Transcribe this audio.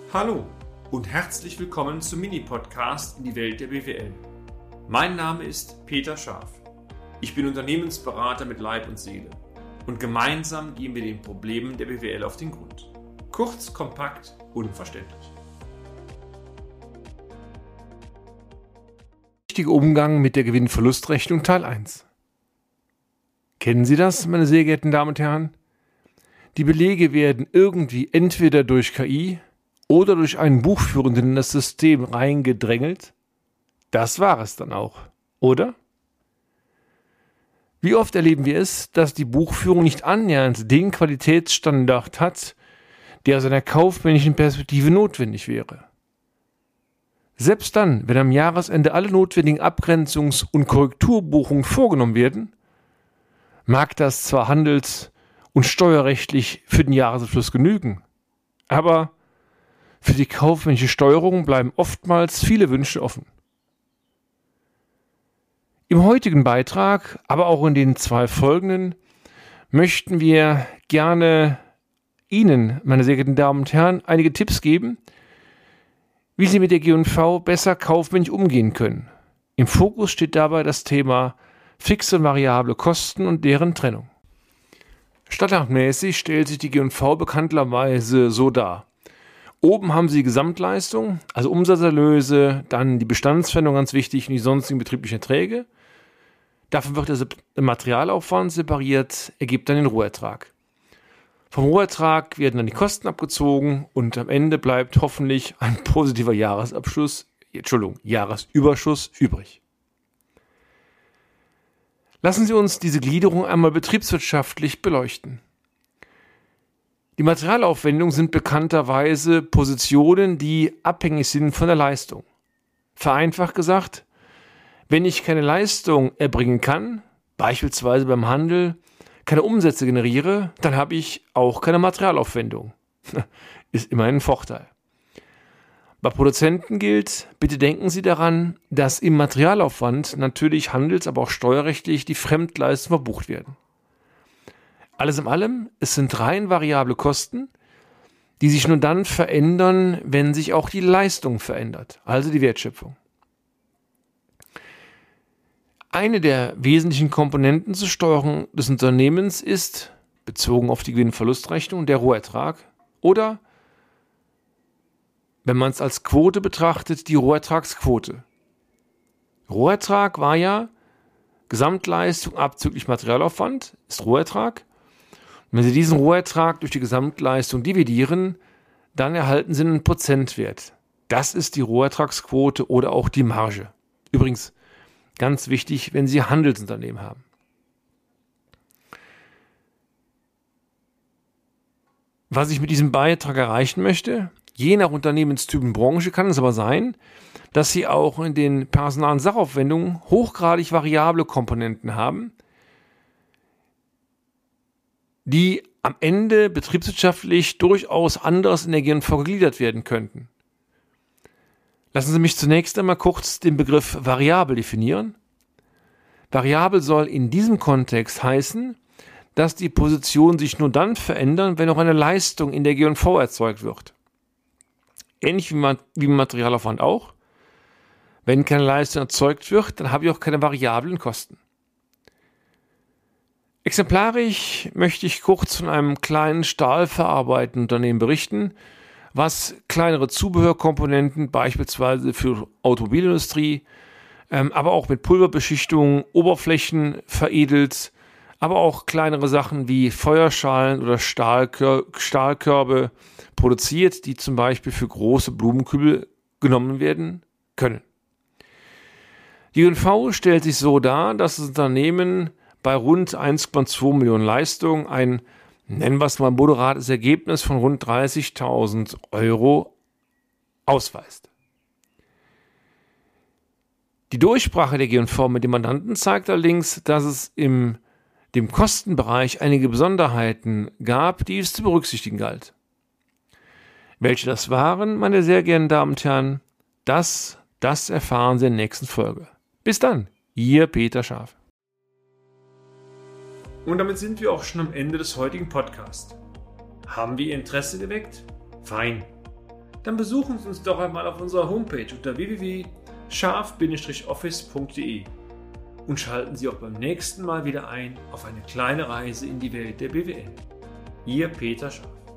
Hallo und herzlich willkommen zum Mini-Podcast in die Welt der BWL. Mein Name ist Peter Scharf. Ich bin Unternehmensberater mit Leib und Seele und gemeinsam gehen wir den Problemen der BWL auf den Grund. Kurz, kompakt, unverständlich. Richtiger Umgang mit der Gewinn-Verlust-Rechnung Teil 1. Kennen Sie das, meine sehr geehrten Damen und Herren? Die Belege werden irgendwie entweder durch KI oder durch einen Buchführenden in das System reingedrängelt. Das war es dann auch, oder? Wie oft erleben wir es, dass die Buchführung nicht annähernd den Qualitätsstandard hat, der aus einer kaufmännischen Perspektive notwendig wäre. Selbst dann, wenn am Jahresende alle notwendigen Abgrenzungs- und Korrekturbuchungen vorgenommen werden, mag das zwar handels- und steuerrechtlich für den Jahresabschluss genügen, aber für die kaufmännische Steuerung bleiben oftmals viele Wünsche offen. Im heutigen Beitrag, aber auch in den 2 folgenden, möchten wir gerne Ihnen, meine sehr geehrten Damen und Herren, einige Tipps geben, wie Sie mit der G&V besser kaufmännisch umgehen können. Im Fokus steht dabei das Thema fixe und variable Kosten und deren Trennung. Standardmäßig stellt sich die G&V bekanntlerweise so dar. Oben haben Sie die Gesamtleistung, also Umsatzerlöse, dann die Bestandsveränderung, ganz wichtig, und die sonstigen betrieblichen Erträge. Davon wird der Materialaufwand separiert, ergibt dann den Rohertrag. Vom Rohertrag werden dann die Kosten abgezogen und am Ende bleibt hoffentlich ein positiver Jahresüberschuss übrig. Lassen Sie uns diese Gliederung einmal betriebswirtschaftlich beleuchten. Die Materialaufwendungen sind bekannterweise Positionen, die abhängig sind von der Leistung. Vereinfacht gesagt, wenn ich keine Leistung erbringen kann, beispielsweise beim Handel, keine Umsätze generiere, dann habe ich auch keine Materialaufwendung. Ist immerhin ein Vorteil. Bei Produzenten gilt, bitte denken Sie daran, dass im Materialaufwand natürlich handels-, aber auch steuerrechtlich die Fremdleistungen verbucht werden. Alles in allem, es sind rein variable Kosten, die sich nur dann verändern, wenn sich auch die Leistung verändert, also die Wertschöpfung. Eine der wesentlichen Komponenten zur Steuerung des Unternehmens ist, bezogen auf die Gewinn-Verlust-Rechnung, der Rohertrag oder, wenn man es als Quote betrachtet, die Rohertragsquote. Rohertrag war ja Gesamtleistung abzüglich Materialaufwand, ist Rohertrag. Und wenn Sie diesen Rohertrag durch die Gesamtleistung dividieren, dann erhalten Sie einen Prozentwert. Das ist die Rohertragsquote oder auch die Marge. Übrigens ganz wichtig, wenn Sie Handelsunternehmen haben. Was ich mit diesem Beitrag erreichen möchte, je nach Unternehmenstyp und Branche kann es aber sein, dass Sie auch in den personalen Sachaufwendungen hochgradig variable Komponenten haben, die am Ende betriebswirtschaftlich durchaus anders in der G&V gegliedert werden könnten. Lassen Sie mich zunächst einmal kurz den Begriff variabel definieren. Variabel soll in diesem Kontext heißen, dass die Positionen sich nur dann verändern, wenn auch eine Leistung in der G&V erzeugt wird. Ähnlich wie im Materialaufwand auch. Wenn keine Leistung erzeugt wird, dann habe ich auch keine variablen Kosten. Exemplarisch möchte ich kurz von einem kleinen stahlverarbeitenden Unternehmen berichten, was kleinere Zubehörkomponenten beispielsweise für Automobilindustrie, aber auch mit Pulverbeschichtung, Oberflächen veredelt, aber auch kleinere Sachen wie Feuerschalen oder Stahlkörbe produziert, die zum Beispiel für große Blumenkübel genommen werden können. Die G&V stellt sich so dar, dass das Unternehmen bei rund 1,2 Millionen Leistung ein, nennen wir es mal, moderates Ergebnis von rund 30.000 Euro ausweist. Die Durchsprache der G&V mit dem Mandanten zeigt allerdings, dass es im dem Kostenbereich einige Besonderheiten gab, die es zu berücksichtigen galt. Welche das waren, meine sehr geehrten Damen und Herren, das erfahren Sie in der nächsten Folge. Bis dann, Ihr Peter Scharf. Und damit sind wir auch schon am Ende des heutigen Podcasts. Haben wir Ihr Interesse geweckt? Fein. Dann besuchen Sie uns doch einmal auf unserer Homepage unter www.scharf-office.de und schalten Sie auch beim nächsten Mal wieder ein auf eine kleine Reise in die Welt der BWL. Ihr Peter Scharf.